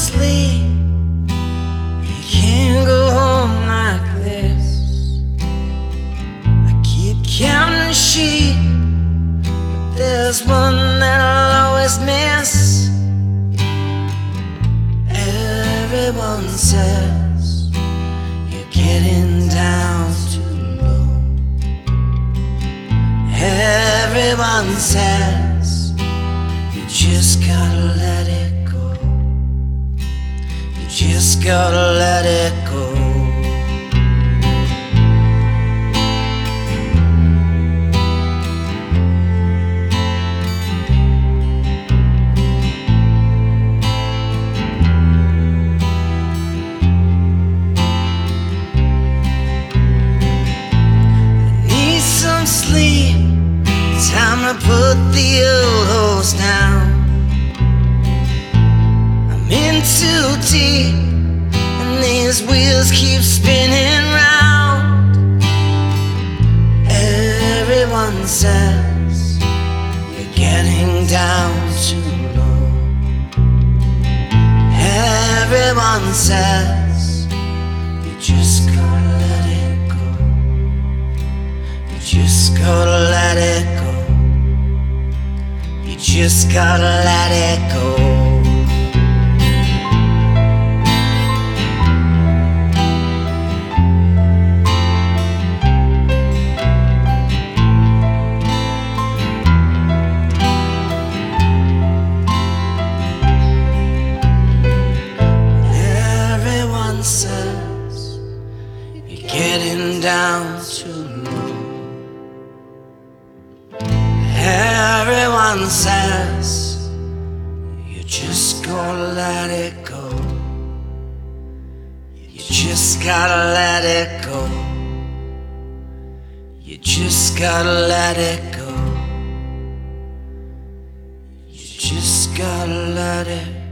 sleep. You can't go home like this. I keep counting sheep, but there's one that I'll always miss. Everyone says you're getting down too low. Everyone says you just gotta let it go. You just gotta let it go. Sleep, time to put the old horse down. I'm in too deep, and these wheels keep spinning round. Everyone says you're getting down too low. Everyone says you just gotta let it go. Just gotta let it go. You just gotta let it go. Everyone says you're getting down too low. Everyone says you just gotta let it go. You just gotta let it go. You just gotta let it go. You just gotta let it go.